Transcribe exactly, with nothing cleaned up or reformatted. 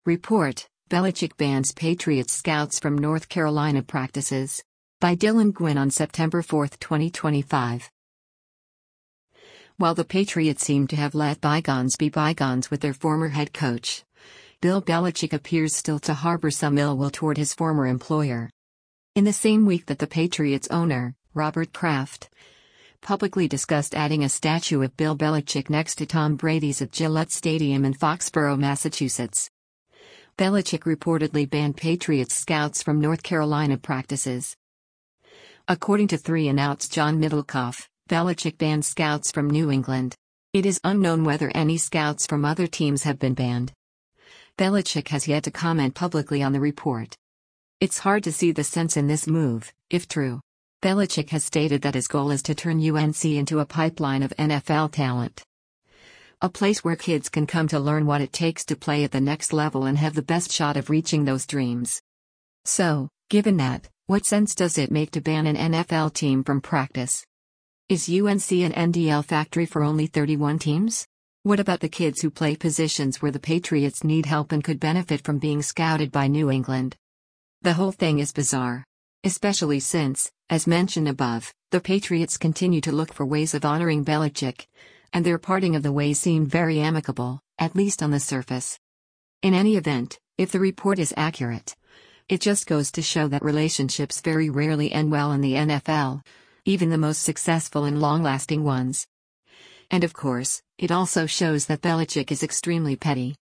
Report: Belichick bans Patriots scouts from North Carolina practices. By Dylan Gwynn on September fourth, twenty twenty-five. While the Patriots seem to have let bygones be bygones with their former head coach, Bill Belichick appears still to harbor some ill will toward his former employer. In the same week that the Patriots owner, Robert Kraft, publicly discussed adding a statue of Bill Belichick next to Tom Brady's at Gillette Stadium in Foxborough, Massachusetts, Belichick reportedly banned Patriots scouts from North Carolina practices. According to three and Out's John Middlecoff, Belichick banned scouts from New England. It is unknown whether any scouts from other teams have been banned. Belichick has yet to comment publicly on the report. It's hard to see the sense in this move, if true. Belichick has stated that his goal is to turn U N C into a pipeline of N F L talent. A place where kids can come to learn what it takes to play at the next level and have the best shot of reaching those dreams. So, given that, what sense does it make to ban an N F L team from practice? Is U N C an N D L factory for only thirty-one teams? What about the kids who play positions where the Patriots need help and could benefit from being scouted by New England? The whole thing is bizarre. Especially since, as mentioned above, the Patriots continue to look for ways of honoring Belichick, and their parting of the ways seemed very amicable, at least on the surface. In any event, if the report is accurate, it just goes to show that relationships very rarely end well in the N F L, even the most successful and long-lasting ones. And of course, it also shows that Belichick is extremely petty.